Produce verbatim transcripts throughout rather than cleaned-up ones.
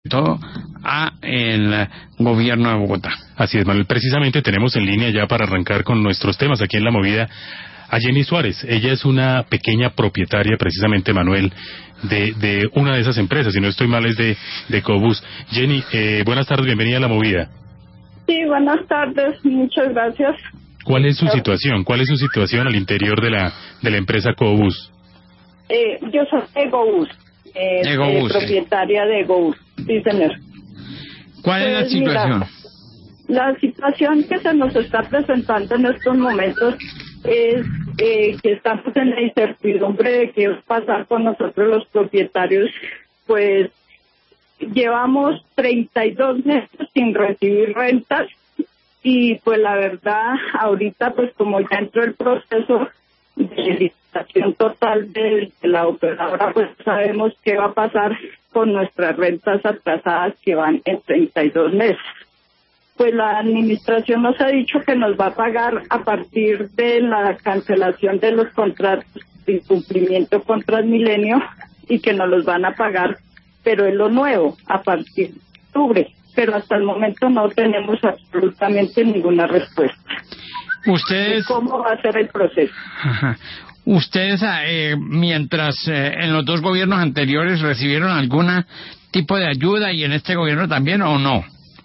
todo a el gobierno de Bogotá. Así es, Manuel. Precisamente tenemos en línea ya para arrancar con nuestros temas aquí en La Movida a Jenny Suárez. Ella es una pequeña propietaria, precisamente, Manuel, de, de una de esas empresas, si no estoy mal es de, de Ecobús. Jenny, eh, buenas tardes, bienvenida a La Movida. Sí, buenas tardes, muchas gracias. ¿Cuál es su situación? ¿Cuál es su situación al interior de la de la empresa Ecobús? Eh, yo soy Ecobús, eh, Ecobús, eh, propietaria de Ecobús, sí señor. ¿Cuál pues, es la situación? Mira, la situación que se nos está presentando en estos momentos es eh, que estamos en la incertidumbre de qué va a pasar con nosotros los propietarios, pues llevamos treinta y dos meses sin recibir rentas y pues la verdad ahorita pues como ya entró el proceso de licitación total de, de la operadora, pues sabemos qué va a pasar con nuestras rentas atrasadas que van en treinta y dos meses. Pues la administración nos ha dicho que nos va a pagar a partir de la cancelación de los contratos de incumplimiento con Transmilenio y que nos los van a pagar, pero es lo nuevo, a partir de octubre. Pero hasta el momento no tenemos absolutamente ninguna respuesta. Ustedes... ¿Cómo va a ser el proceso? Ajá. Ustedes, eh, mientras eh, en los dos gobiernos anteriores recibieron algún tipo de ayuda y en este gobierno también, ¿o no?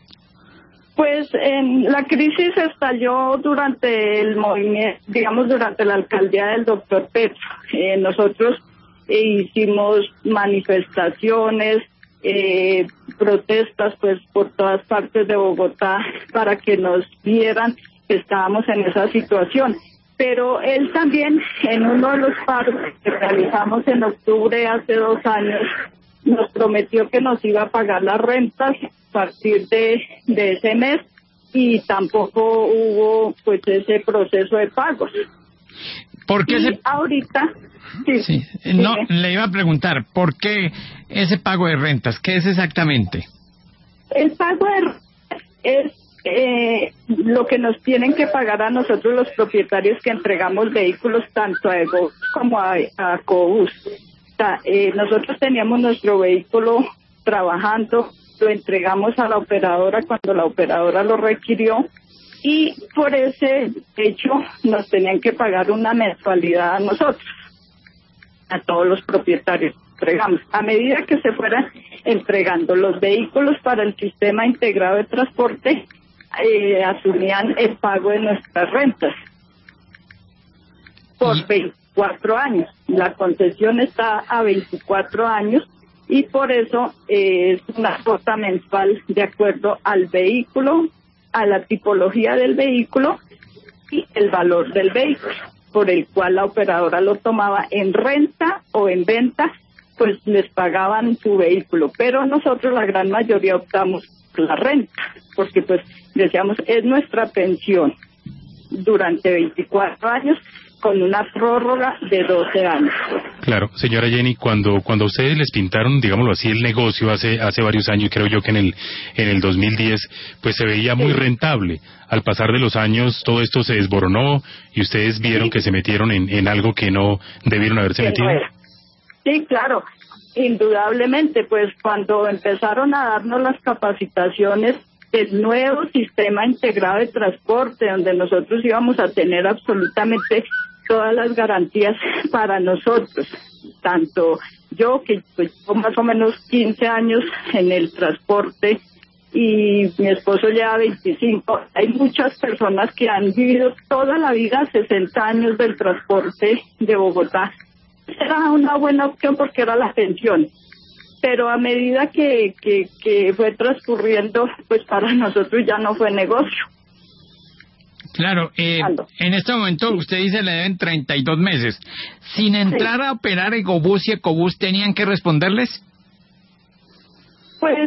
Pues en la crisis estalló durante el movimiento, digamos durante la alcaldía del doctor Petro. Eh, nosotros eh, hicimos manifestaciones, eh, protestas pues por todas partes de Bogotá para que nos vieran que estábamos en esa situación. Pero él también en uno de los paros que realizamos en octubre hace dos años nos prometió que nos iba a pagar las rentas a partir de, de ese mes y tampoco hubo pues ese proceso de pagos. ¿Por qué y se... ahorita sí, sí. No, sí. Le iba a preguntar, ¿por qué ese pago de rentas? ¿Qué es exactamente? El pago de rentas es eh, lo que nos tienen que pagar a nosotros los propietarios que entregamos vehículos tanto a Ecobús como a, a Ecobús. O sea, eh, nosotros teníamos nuestro vehículo trabajando, lo entregamos a la operadora cuando la operadora lo requirió y por ese hecho nos tenían que pagar una mensualidad a nosotros, a todos los propietarios. Entregamos. A medida que se fueran entregando los vehículos para el sistema integrado de transporte, eh, asumían el pago de nuestras rentas por veinticuatro años. La concesión está a veinticuatro años y por eso eh, es una cuota mensual de acuerdo al vehículo, a la tipología del vehículo y el valor del vehículo, por el cual la operadora lo tomaba en renta o en venta, pues les pagaban su vehículo. Pero nosotros la gran mayoría optamos por la renta, porque pues decíamos, es nuestra pensión durante veinticuatro años con una prórroga de doce años. Claro, señora Jenny, cuando cuando ustedes les pintaron, digámoslo así, el negocio hace hace varios años, creo yo que en el en el dos mil diez, pues se veía muy sí. rentable. Al pasar de los años todo esto se desboronó y ustedes vieron sí. que se metieron en, en algo que no debieron haberse metido. Sí, claro, indudablemente, pues cuando empezaron a darnos las capacitaciones del nuevo sistema integrado de transporte, donde nosotros íbamos a tener absolutamente todas las garantías para nosotros, tanto yo que pues llevo más o menos quince años en el transporte y mi esposo lleva veinticinco, hay muchas personas que han vivido toda la vida, sesenta años del transporte de Bogotá. Era una buena opción porque era la pensión, pero a medida que, que, que fue transcurriendo, pues para nosotros ya no fue negocio. Claro, eh, en este momento usted dice le deben treinta y dos meses. Sin entrar sí. a operar Ecobús y Ecobús, ¿tenían que responderles? Pues,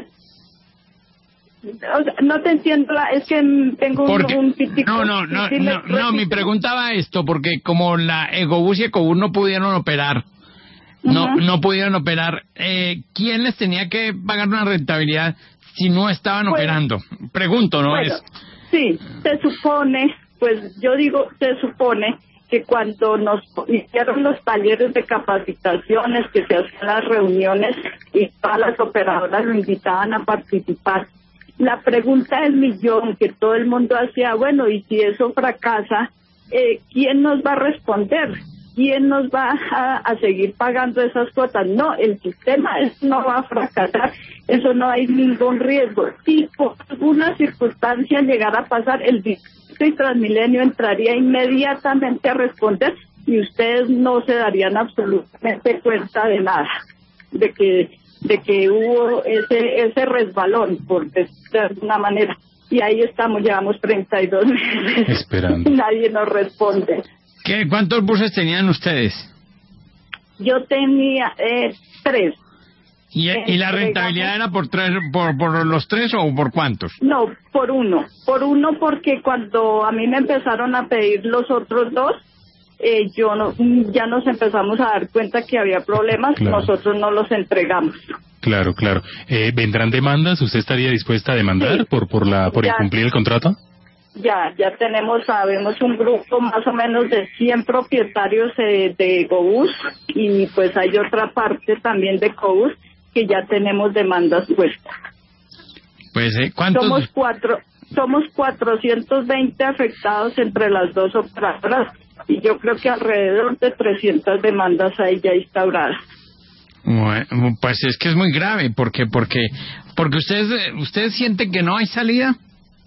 o sea, no te entiendo, la, es que tengo porque, un, un pitico. No, no, no, sí, no, no, mi pregunta va a esto, porque como la Ecobús y Ecobús no pudieron operar, uh-huh. no no pudieron operar, eh, ¿quién les tenía que pagar una rentabilidad si no estaban pues, operando? Pregunto, ¿no? Bueno, es sí, se supone, pues yo digo, se supone que cuando nos hicieron los talleres de capacitaciones, que se hacían las reuniones y todas las operadoras lo invitaban a participar, la pregunta del millón que todo el mundo hacía, bueno, y si eso fracasa, eh, ¿quién nos va a responder? ¿Quién nos va a, a seguir pagando esas cuotas? No, el sistema es, no va a fracasar, eso no hay ningún riesgo. Si por alguna circunstancia llegara a pasar, el Distrito y Transmilenio entraría inmediatamente a responder y ustedes no se darían absolutamente cuenta de nada, de que de que hubo ese ese resbalón, por decirlo de alguna manera. Y ahí estamos, llevamos treinta y dos meses esperando. Y nadie nos responde. ¿Qué, ¿Cuántos buses tenían ustedes? Yo tenía eh, tres. ¿Y, ¿Y la rentabilidad era por tres, por, por los tres o por cuántos? No, por uno. Por uno porque cuando a mí me empezaron a pedir los otros dos, eh, yo no, ya nos empezamos a dar cuenta que había problemas, claro. Nosotros no los entregamos. Claro, claro. Eh, ¿Vendrán demandas? ¿Usted estaría dispuesta a demandar sí. por por la por ya, incumplir el contrato? Ya, ya tenemos, sabemos, un grupo más o menos de cien propietarios eh, de Ecobús y pues hay otra parte también de Ecobús que ya tenemos demandas puestas. Pues, eh, ¿cuántos? Somos cuatro, somos cuatrocientos veinte afectados entre las dos operadoras y yo creo que alrededor de trescientas demandas hay ya instauradas. Bueno, pues es que es muy grave, porque porque porque ustedes ustedes sienten que no hay salida.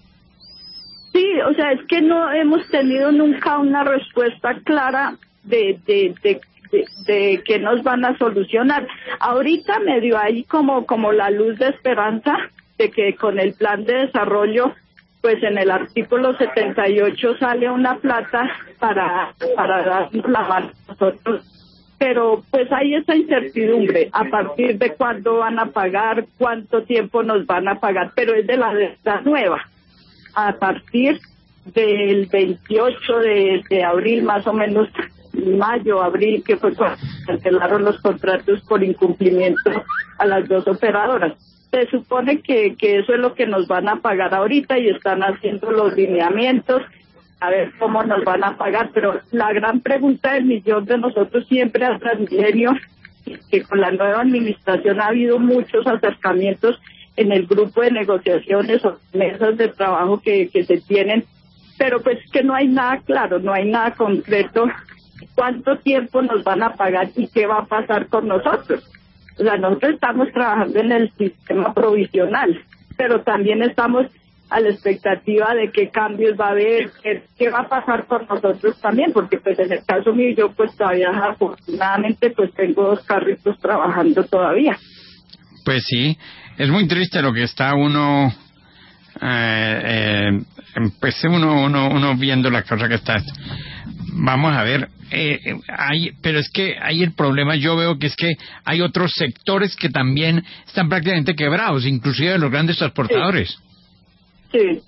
Sí, o sea, es que no hemos tenido nunca una respuesta clara de de de de, de que nos van a solucionar. Ahorita medio hay como como la luz de esperanza de que con el plan de desarrollo, pues en el artículo setenta y ocho sale una plata para para dar la mano a nosotros. Pero pues hay esa incertidumbre, a partir de cuándo van a pagar, cuánto tiempo nos van a pagar, pero es de la deuda nueva, a partir del veintiocho de, de abril, más o menos, mayo, abril, que fue cuando cancelaron los contratos por incumplimiento a las dos operadoras. Se supone que, que eso es lo que nos van a pagar ahorita y están haciendo los lineamientos, a ver cómo nos van a pagar, pero la gran pregunta del millón de nosotros siempre a Transmilenio, que con la nueva administración ha habido muchos acercamientos en el grupo de negociaciones o mesas de trabajo que, que se tienen, pero pues que no hay nada claro, no hay nada concreto, cuánto tiempo nos van a pagar y qué va a pasar con nosotros. O sea, nosotros estamos trabajando en el sistema provisional, pero también estamos a la expectativa de qué cambios va a haber, qué, qué va a pasar con nosotros también, porque pues en el caso mío yo pues todavía afortunadamente pues tengo dos carritos trabajando todavía. Pues sí, es muy triste lo que está uno, eh, eh, pues uno, uno, uno viendo la cosa que está. Vamos a ver, eh, hay, pero es que hay el problema, yo veo que es que hay otros sectores que también están prácticamente quebrados, inclusive los grandes transportadores. Sí. Sí,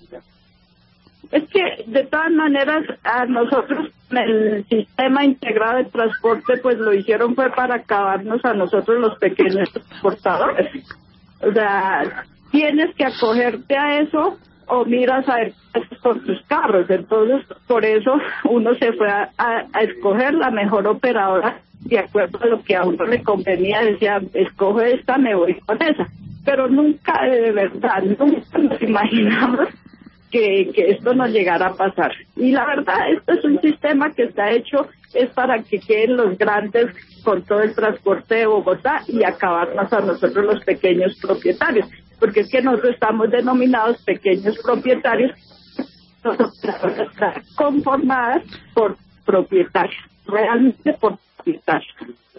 es que de todas maneras a nosotros el sistema integrado de transporte pues lo hicieron fue para acabarnos a nosotros los pequeños transportadores. O sea, tienes que acogerte a eso o miras a ver con tus carros. Entonces por eso uno se fue a, a, a escoger la mejor operadora de acuerdo a lo que a uno le convenía. Decía, escoge esta, me voy con esa. Pero nunca, de verdad, nunca nos imaginamos que, que esto nos llegara a pasar. Y la verdad, esto es un sistema que está hecho, es para que queden los grandes con todo el transporte de Bogotá y acabarnos a nosotros los pequeños propietarios. Porque es que nosotros estamos denominados pequeños propietarios, nosotros estamos conformadas por propietarios, realmente por propietarios.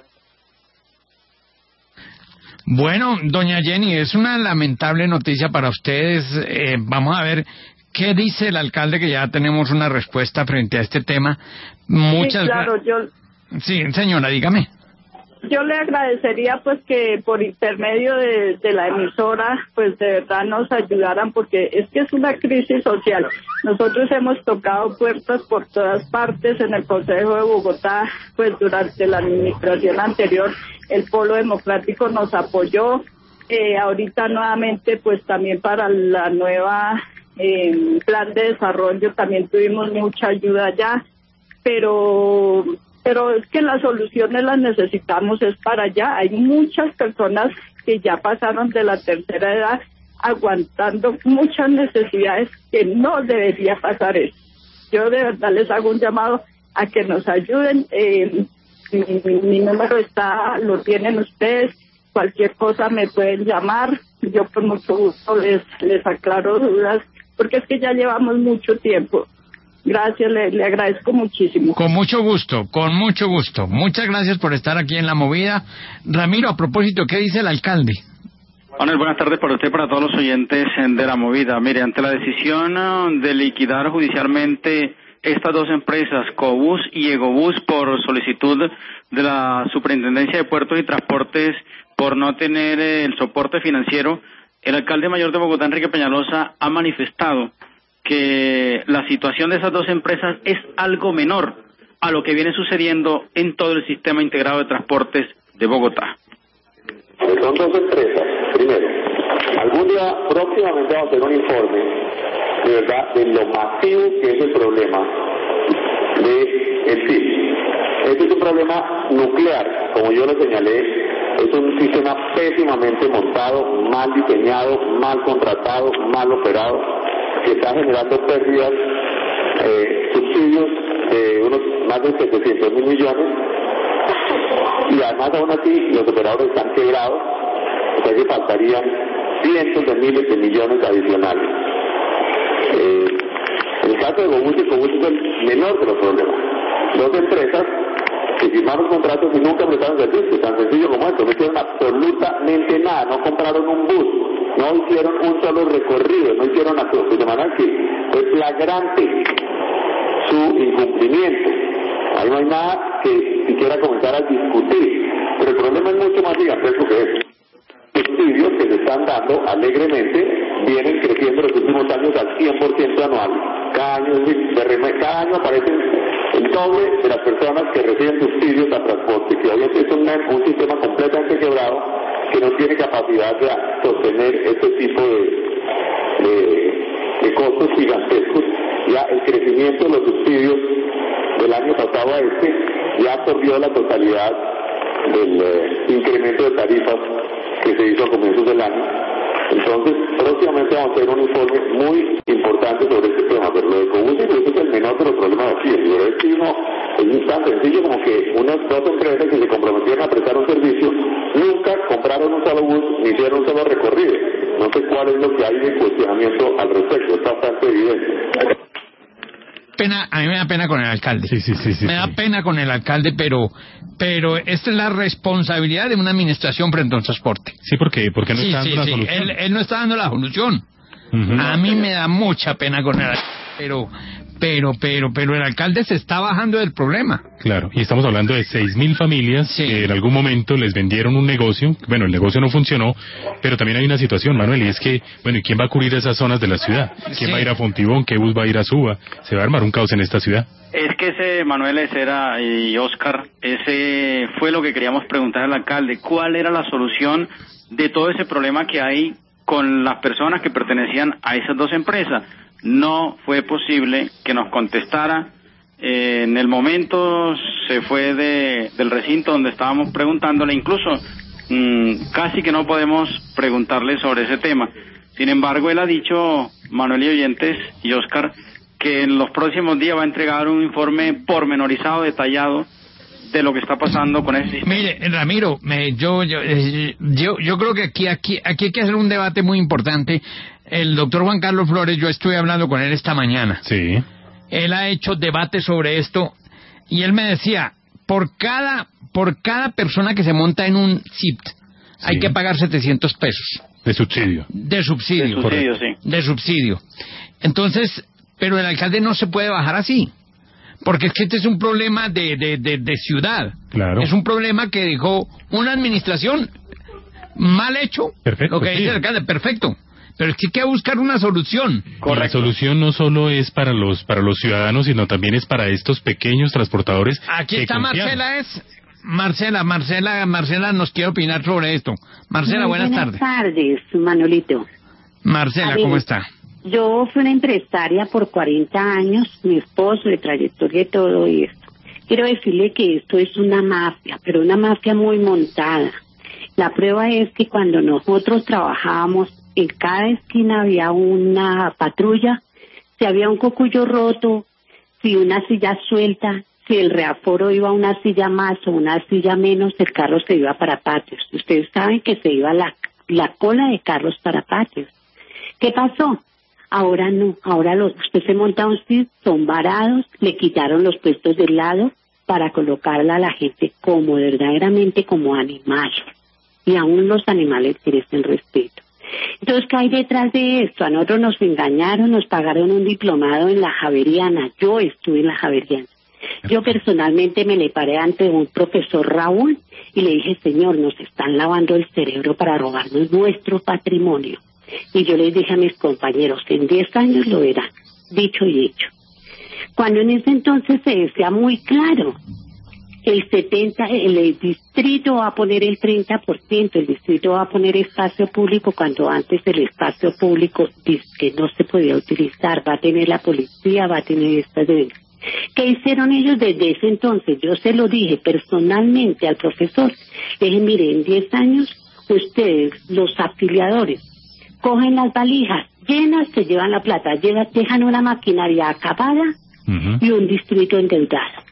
Bueno, doña Jenny, es una lamentable noticia para ustedes. Eh, vamos a ver qué dice el alcalde, que ya tenemos una respuesta frente a este tema. Muchas sí, claro, yo... Sí, señora, dígame. Yo le agradecería pues que por intermedio de, de la emisora pues de verdad nos ayudaran, porque es que es una crisis social. Nosotros hemos tocado puertas por todas partes en el Consejo de Bogotá, pues durante la administración anterior el Polo Democrático nos apoyó, eh, ahorita nuevamente pues también para la nueva eh, plan de desarrollo también tuvimos mucha ayuda allá. pero pero es que las soluciones las necesitamos es para allá. Hay muchas personas que ya pasaron de la tercera edad aguantando muchas necesidades que no debería pasar eso. Yo de verdad les hago un llamado a que nos ayuden. Eh, mi, mi, mi número está, lo tienen ustedes, cualquier cosa me pueden llamar, yo con mucho gusto les, les aclaro dudas, porque es que ya llevamos mucho tiempo. Gracias, le, le agradezco muchísimo. Con mucho gusto, con mucho gusto. Muchas gracias por estar aquí en La Movida. Ramiro, a propósito, ¿qué dice el alcalde? Manuel, buenas tardes para usted y para todos los oyentes de La Movida. Mire, ante la decisión de liquidar judicialmente estas dos empresas, Cobus y Egobús, por solicitud de la Superintendencia de Puertos y Transportes por no tener el soporte financiero, el alcalde mayor de Bogotá, Enrique Peñalosa, ha manifestado que la situación de esas dos empresas es algo menor a lo que viene sucediendo en todo el sistema integrado de transportes de Bogotá. Son dos empresas. Primero, algún día próximamente vamos a hacer un informe de verdad de lo masivo que es el problema de el C I P. Este es un problema nuclear, como yo lo señalé. Es un sistema pésimamente montado, mal diseñado, mal contratado, mal operado, que está generando pérdidas, eh, subsidios de unos más de setecientos mil millones, y además aún así los operadores están quebrados, o sea que faltarían cientos de miles de millones adicionales. Eh, en el caso de Egobús, Egobús es el menor de los problemas. Dos empresas que firmaron contratos y nunca prestaron servicio, tan sencillo como esto, no hicieron absolutamente nada, no compraron un bus, no hicieron un solo recorrido, no hicieron absolutamente, de manera que fue flagrante su incumplimiento. Ahí no hay nada que siquiera comenzar a discutir, pero el problema es mucho más gigantesco que eso. Los subsidios que se están dando alegremente vienen creciendo en los últimos años al cien por ciento anual. Cada año, de, cada año aparecen el doble de las personas que reciben subsidios a transporte, que hoy es un, un sistema completamente quebrado que no tiene capacidad de sostener este tipo de, de, de costos gigantescos. Ya el crecimiento de los subsidios del año pasado a este ya absorbió la totalidad del eh, incremento de tarifas que se hizo a comienzos del año. Entonces, próximamente vamos a hacer un informe muy importante sobre este tema, pero lo de Cobus es el menor de los problemas aquí. El de este no es tan sencillo como que unas dos empresas que se comprometieron a prestar un servicio nunca compraron un solo bus ni hicieron un solo recorrido. No sé cuál es lo que hay de cuestionamiento al respecto, es bastante evidente. Pena, a mí me da pena con el alcalde. Sí, sí, sí, sí, me da sí. pena con el alcalde, pero pero esta es la responsabilidad de una administración frente al transporte. Sí, porque porque no sí, está dando sí, la sí. solución. Él, él no está dando la solución. Uh-huh. A mí me da mucha pena con el alcalde, pero pero pero pero el alcalde se está bajando del problema. Claro, y estamos hablando de seis mil familias sí. que en algún momento les vendieron un negocio. Bueno, el negocio no funcionó, pero también hay una situación, Manuel, y es que, bueno, ¿y quién va a cubrir esas zonas de la ciudad? ¿Quién sí. va a ir a Fontibón? ¿Qué bus va a ir a Suba? Se va a armar un caos en esta ciudad. Es que ese, Manuel, ese era, y Oscar, ese fue lo que queríamos preguntar al alcalde. ¿Cuál era la solución de todo ese problema que hay con las personas que pertenecían a esas dos empresas? No fue posible que nos contestara. Eh, en el momento se fue de, del recinto donde estábamos preguntándole, incluso mmm, casi que no podemos preguntarle sobre ese tema. Sin embargo, él ha dicho, Manuel y oyentes y Oscar, que en los próximos días va a entregar un informe pormenorizado, detallado, de lo que está pasando con ese sistema. Mire, Ramiro, me, yo, yo, yo, yo creo que aquí, aquí, aquí hay que hacer un debate muy importante. El doctor Juan Carlos Flores, yo estuve hablando con él esta mañana. Sí. Él ha hecho debate sobre esto y él me decía, por cada, por cada persona que se monta en un S I P T, sí. hay que pagar setecientos pesos. De subsidio. De subsidio. De subsidio, sí. De subsidio. Entonces, pero el alcalde no se puede bajar así. Porque es que este es un problema de, de, de, de ciudad. Claro. Es un problema que dejó una administración mal hecho. Perfecto. Lo que dice el alcalde, perfecto. Pero es que hay que buscar una solución. Correcto. La solución no solo es para los para los ciudadanos, sino también es para estos pequeños transportadores. Aquí que está confiaron. Marcela, es Marcela, Marcela, Marcela nos quiere opinar sobre esto. Marcela, Muy buenas, buenas tardes. tardes, Manolito. Marcela, ¿cómo está? Yo fui una empresaria por cuarenta años, mi esposo, de trayectoria y todo esto. Quiero decirle que esto es una mafia, pero una mafia muy montada. La prueba es que cuando nosotros trabajábamos, en cada esquina había una patrulla, si había un cocuyo roto, si una silla suelta, si el reaforo iba a una silla más o una silla menos, el carro se iba para patios. Ustedes saben que se iba la, la cola de carros para patios. ¿Qué pasó? Ahora no, ahora los, usted se monta un sitio, son varados, le quitaron los puestos del lado para colocarla a la gente como verdaderamente como animal. Y aún los animales merecen respeto. Entonces, ¿qué hay detrás de esto? A nosotros nos engañaron, nos pagaron un diplomado en la Javeriana. Yo estuve en la Javeriana. Yo personalmente me le paré ante un profesor Raúl y le dije, señor, nos están lavando el cerebro para robarnos nuestro patrimonio. Y yo les dije a mis compañeros, en diez años lo verán, dicho y hecho. Cuando en ese entonces se decía muy claro, el setenta, el distrito va a poner el treinta por ciento, el distrito va a poner espacio público, cuando antes el espacio público que no se podía utilizar, va a tener la policía, va a tener estas de... ¿Qué hicieron ellos desde ese entonces? Yo se lo dije personalmente al profesor. Le dije, mire, en diez años, ustedes, los afiliadores, cogen las valijas llenas, se llevan la plata, llevan, dejan una maquinaria acabada uh-huh. y un distrito endeudado.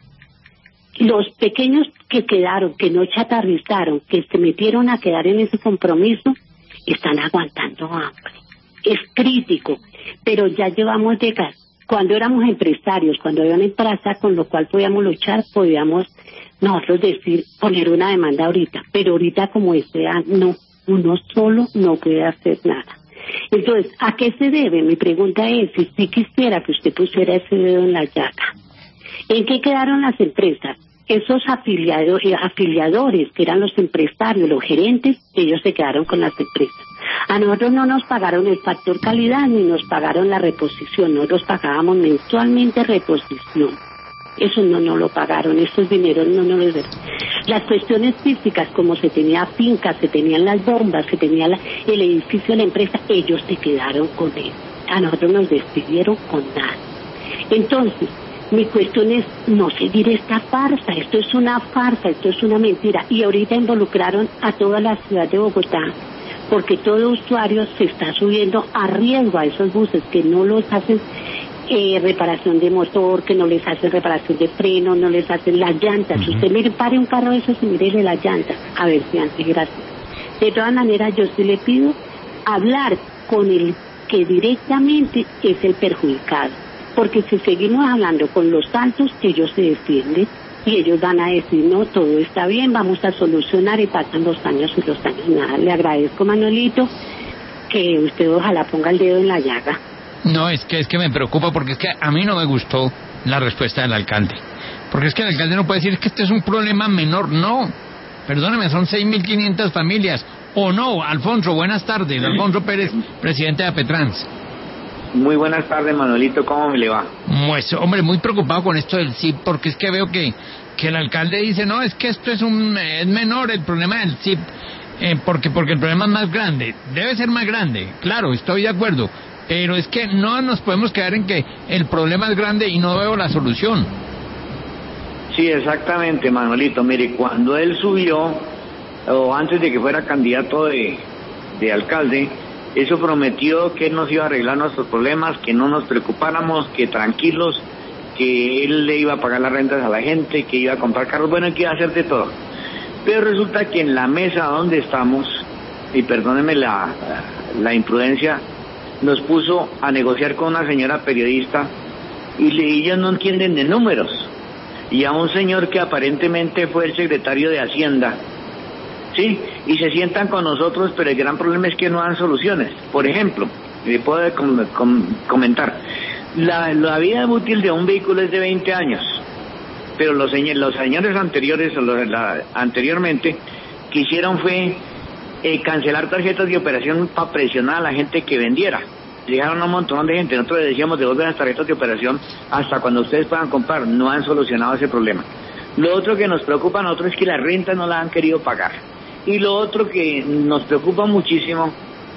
Los pequeños que quedaron, que no chatarrizaron, que se metieron a quedar en ese compromiso, están aguantando hambre. Es crítico, pero ya llevamos décadas. Cuando éramos empresarios, cuando había una empresa con lo cual podíamos luchar, podíamos nosotros decir, poner una demanda ahorita, pero ahorita como este, no, uno solo no puede hacer nada. Entonces, ¿a qué se debe? Mi pregunta es, si sí quisiera que usted pusiera ese dedo en la llaga, ¿en qué quedaron las empresas? Esos afiliadores, afiliadores que eran los empresarios, los gerentes, ellos se quedaron con las empresas. A nosotros no nos pagaron el factor calidad ni nos pagaron la reposición, nosotros pagábamos mensualmente reposición. Eso no nos lo pagaron, esos dineros no nos los dieron. Las cuestiones físicas, como se tenía fincas, se tenían las bombas, se tenía la, el edificio de la empresa, ellos se quedaron con él. A nosotros nos despidieron con nada. Entonces, mi cuestión es no seguir esta farsa, esto es una farsa, esto es una mentira. Y ahorita involucraron a toda la ciudad de Bogotá, porque todo usuario se está subiendo a riesgo a esos buses que no los hacen eh, reparación de motor, que no les hacen reparación de freno, no les hacen las llantas. Uh-huh. Usted mire, pare un carro de esos y mírele las llantas, a ver si antes, gracias. De todas maneras, yo sí le pido hablar con el que directamente es el perjudicado. Porque si seguimos hablando con los altos, ellos se defienden y ellos van a decir, no, todo está bien, vamos a solucionar, y pasan los años y los años nada. Le agradezco, Manuelito, que usted ojalá ponga el dedo en la llaga. No, es que es que me preocupa, porque es que a mí no me gustó la respuesta del alcalde. Porque es que el alcalde no puede decir que este es un problema menor. No, perdóneme, son seis mil quinientas familias. O no, Alfonso, buenas tardes. Alfonso Pérez, presidente de APETRANS. Muy buenas tardes, Manuelito, ¿cómo me le va? Pues, hombre, muy preocupado con esto del S I P, porque es que veo que, que el alcalde dice, no, es que esto es un es menor el problema del S I P, eh, porque, porque el problema es más grande. Debe ser más grande, claro, estoy de acuerdo, pero es que no nos podemos quedar en que el problema es grande y no veo la solución. Sí, exactamente, Manuelito. Mire, cuando él subió, o antes de que fuera candidato de, de alcalde, eso prometió que él nos iba a arreglar nuestros problemas, que no nos preocupáramos, que tranquilos, que él le iba a pagar las rentas a la gente, que iba a comprar carros, bueno, que iba a hacer de todo. Pero resulta que en la mesa donde estamos, y perdónenme la, la imprudencia, nos puso a negociar con una señora periodista y le, ellos no entienden de números. Y a un señor que aparentemente fue el secretario de Hacienda, ¿sí? Y se sientan con nosotros, pero el gran problema es que no dan soluciones. Por ejemplo, le puedo com- com- comentar, la, la vida útil de un vehículo es de veinte años, pero los, señ- los señores anteriores, o los, la, anteriormente, que hicieron fue eh, cancelar tarjetas de operación para presionar a la gente que vendiera. Llegaron a un montón de gente, nosotros les decíamos devuelven las tarjetas de operación hasta cuando ustedes puedan comprar, no han solucionado ese problema. Lo otro que nos preocupa a nosotros es que la renta no la han querido pagar. Y lo otro que nos preocupa muchísimo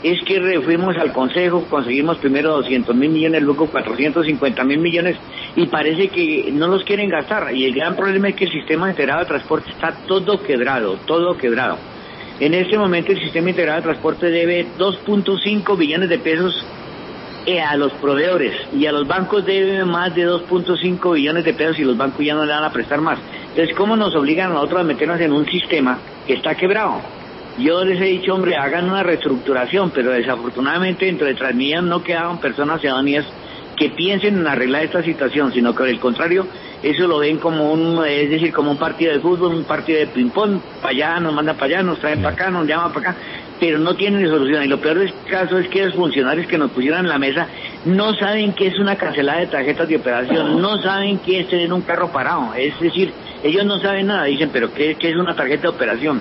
es que re- fuimos al Consejo, conseguimos primero doscientos mil millones, luego cuatrocientos cincuenta mil millones, y parece que no los quieren gastar. Y el gran problema es que el sistema integrado de transporte está todo quebrado, todo quebrado. En este momento el sistema integrado de transporte debe dos punto cinco billones de pesos eh, a los proveedores, y a los bancos debe más de dos punto cinco billones de pesos, y los bancos ya no le van a prestar más. Entonces, ¿cómo nos obligan a nosotros a meternos en un sistema que está quebrado? Yo les he dicho, hombre, hagan una reestructuración, pero desafortunadamente dentro de Transmilenio no quedaban personas ciudadanías que piensen en arreglar esta situación, sino que por el contrario, eso lo ven como un, es decir, como un partido de fútbol, un partido de ping-pong, para allá, nos mandan para allá, nos traen para acá, nos llaman para acá, pero no tienen solución. Y lo peor del caso es que los funcionarios que nos pusieron en la mesa no saben qué es una cancelada de tarjetas de operación, no saben qué es tener un carro parado, es decir, ellos no saben nada, dicen, pero ¿qué, qué es una tarjeta de operación?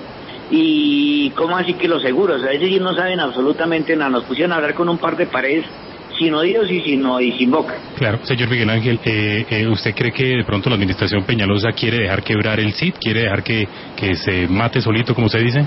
Y cómo así que los seguros, es decir, no saben absolutamente nada. Nos pusieron a hablar con un par de paredes sin oídos y sin, y sin boca. Claro, señor Miguel Ángel, eh, eh, ¿usted cree que de pronto la administración Peñalosa quiere dejar quebrar el C I T, quiere dejar que, que se mate solito, como usted dice?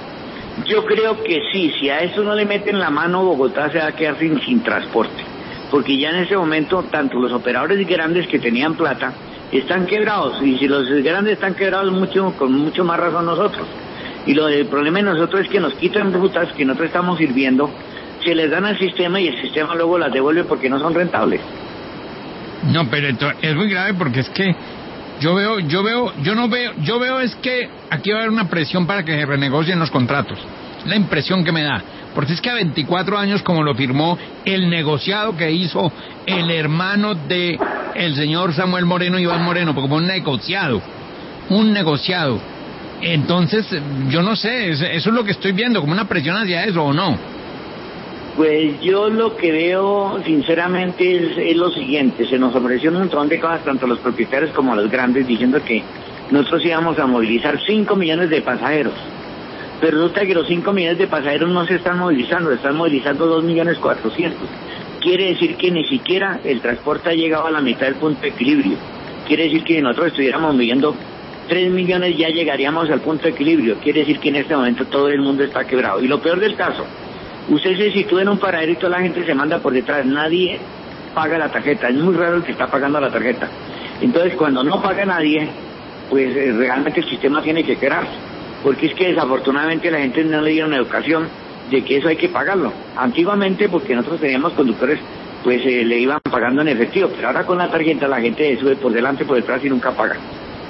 Yo creo que sí, si a eso no le meten la mano, Bogotá se va a quedar sin, sin transporte, porque ya en ese momento tanto los operadores grandes que tenían plata están quebrados, y si los grandes están quebrados, mucho con mucho más razón nosotros. Y lo del problema de nosotros es que nos quitan rutas que nosotros estamos sirviendo, se les dan al sistema y el sistema luego las devuelve porque no son rentables. No, pero esto es muy grave porque es que yo veo, yo veo, yo no veo, yo veo es que aquí va a haber una presión para que se renegocien los contratos. Es la impresión que me da. Porque es que a veinticuatro años, como lo firmó el negociado que hizo el hermano de el señor Samuel Moreno, Iván Moreno, porque fue un negociado, un negociado. Entonces, yo no sé, eso es lo que estoy viendo, como una presión hacia eso, ¿o no? Pues yo lo que veo, sinceramente, es, es lo siguiente. Se nos ofreció un montón de cosas, tanto a los propietarios como a los grandes, diciendo que nosotros íbamos a movilizar cinco millones de pasajeros. Pero resulta que los cinco millones de pasajeros no se están movilizando, están movilizando dos millones cuatrocientos. Quiere decir que ni siquiera el transporte ha llegado a la mitad del punto de equilibrio. Quiere decir que si nosotros estuviéramos moviendo tres millones ya llegaríamos al punto de equilibrio. Quiere decir que en este momento todo el mundo está quebrado. Y lo peor del caso, usted se sitúa en un paradero y toda la gente se manda por detrás, nadie paga la tarjeta, es muy raro el que está pagando la tarjeta. Entonces cuando no paga nadie, pues eh, realmente el sistema tiene que quebrarse, porque es que desafortunadamente la gente no le dieron educación de que eso hay que pagarlo. Antiguamente, porque nosotros teníamos conductores, pues eh, le iban pagando en efectivo, pero ahora con la tarjeta la gente sube por delante, por detrás y nunca paga.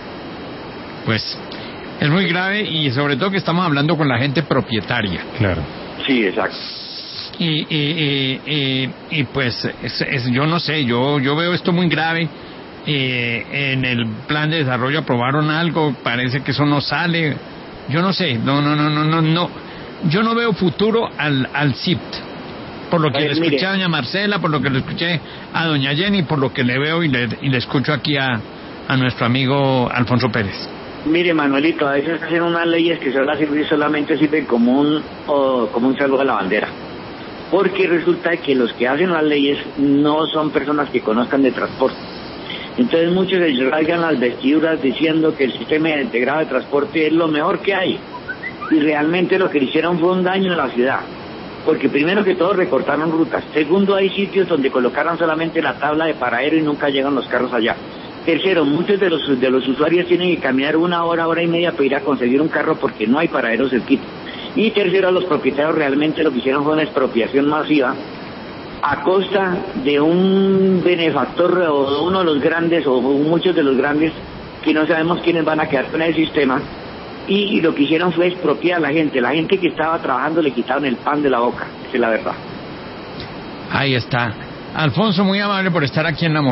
Pues es muy grave, y sobre todo que estamos hablando con la gente propietaria. Claro. Sí, exacto. Y, y, y, y, y pues es, es, yo no sé, yo yo veo esto muy grave. Eh, en el plan de desarrollo aprobaron algo, parece que eso no sale. Yo no sé, no, no, no, no, no, no. Yo no veo futuro al, al C I P T. Por lo que Ay, le escuché mire. a doña Marcela, por lo que le escuché a doña Jenny, por lo que le veo y le, y le escucho aquí a, a nuestro amigo Alfonso Pérez. Mire, Manuelito, a veces hacen unas leyes que solo sirven, solamente sirven como un, o, como un saludo a la bandera. Porque resulta que los que hacen las leyes no son personas que conozcan de transporte. Entonces muchos les rasgan las vestiduras diciendo que el sistema integrado de transporte es lo mejor que hay. Y realmente lo que le hicieron fue un daño a la ciudad. Porque primero que todo recortaron rutas. Segundo, hay sitios donde colocaron solamente la tabla de paradero y nunca llegan los carros allá. Tercero, muchos de los de los usuarios tienen que caminar una hora, hora y media para ir a conseguir un carro porque no hay paradero cerquita. Y tercero, los propietarios realmente lo que hicieron fue una expropiación masiva a costa de un benefactor o de uno de los grandes o muchos de los grandes que no sabemos quiénes van a quedar con el sistema. Y lo que hicieron fue expropiar a la gente. La gente que estaba trabajando le quitaron el pan de la boca. Esa es la verdad. Ahí está. Alfonso, muy amable por estar aquí en la